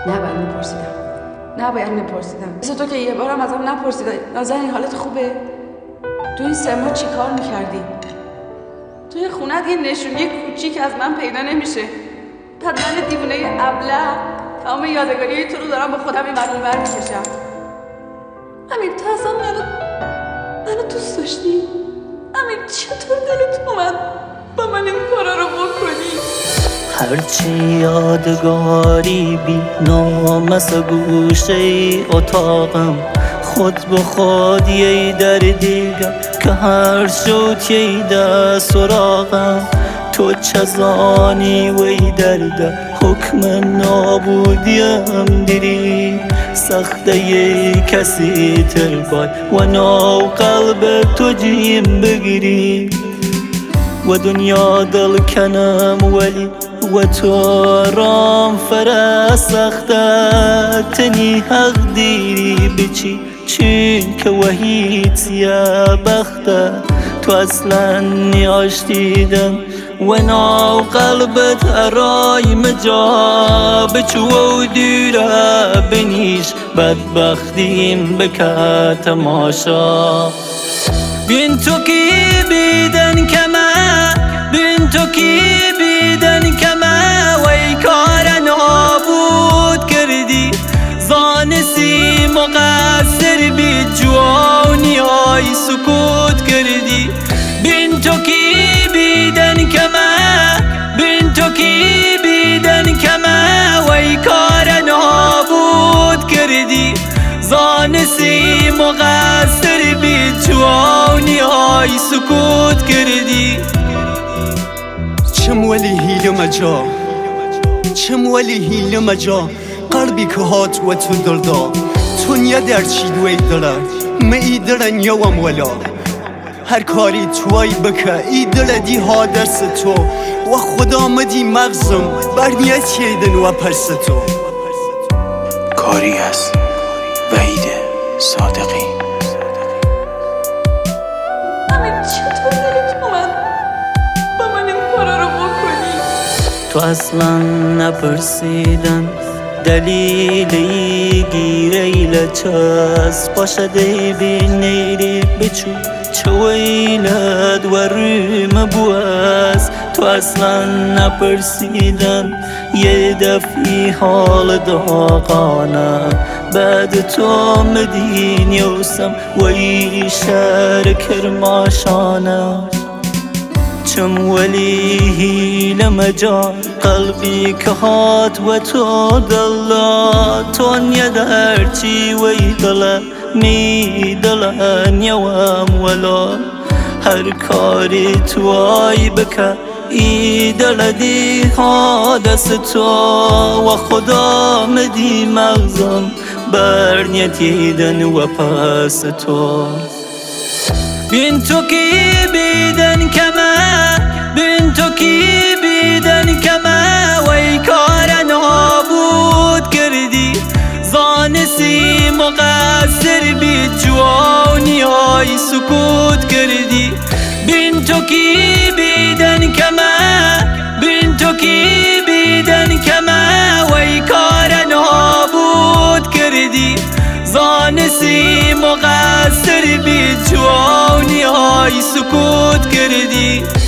نباید میپرسیدم مثل تو که یه بارم ازم نپرسیدم نازنین حالت خوبه؟ تو این 3 ماه چی کار میکردی؟ توی خونت یه نشونی کوچیک از من پیدا نمیشه. بعد من دیوونه ابله تمام یادگاری تو رو دارم با خودم این ور اونور میکشم. امیر تو اصلا منو دوست داشتی؟ امیر چطور دلت اومد با من این کارا رو بکنی؟ هرچی یادگاری بی نامس گوشه اتاقم خود به خود یه در دیگم که هر شد یه در سراغم تو چزانی وی درده حکم نابودیم دیری سخته یه کسی تربای و نو قلب تو جیم بگیری و دنیا دل کنم ولی و تو رام فرا سخته تنی حق دیری بچی چین که وحید سیاه بخته تو اصلا نیاش دیدم و ناو قلبت ارای مجا بچو و دیره بنیش بدبختیم بکه تماشا بین تو کی بیدن کمه بین تو کی بیدن کمه وی کار نابود کردی زانسی مقصر بی جوانی های سکوت کردی بین تو کی بیدن کمه بین تو کی بیدن کمه وی کار نابود کردی زانسی مقصر بی جوانی های سکوت کردی چم ولی هیل مجا چم ولی هیل مجا قلبی که هات و تو دلدا تو نیا در چی دوی دلار ما ای دلن یوم ولا هر کاری توی بکه ای دل دی ها درس تو و خدا مدی مغزم برنیت ییدن و پرس تو کاری هست وحید صادقی امیر چطور دلت اومد با من این کارا رو بکنی؟ تو اصلا نپرسیدن دلیلی گیره چس باشده بینیری بچو چویلد و ریم بوز تو اصلا نپرسیدن یه دفعی حال داغانه بعد تو مدین یوسم وی شهر کرماشانه چم ولی هیل مجا قلبی که هات و تو دلا تو نیا در چی وی دلا می دلا نیوام ولا هر کاری توی بکه ای دل دی ها دست تو و خدا مدی مغزم برنیت ییدن و پس تو بین تو کی بیدن کمه بین تو کی بیدن کمه وی کار نابود کردی زانسی مقصر بی جوانی های سکوت کردی بین تو کی بیدن کمه بین تو کی بیدن کمه وی کار نابود کردی زانسی مقصر بی جوانی های سکوت کردی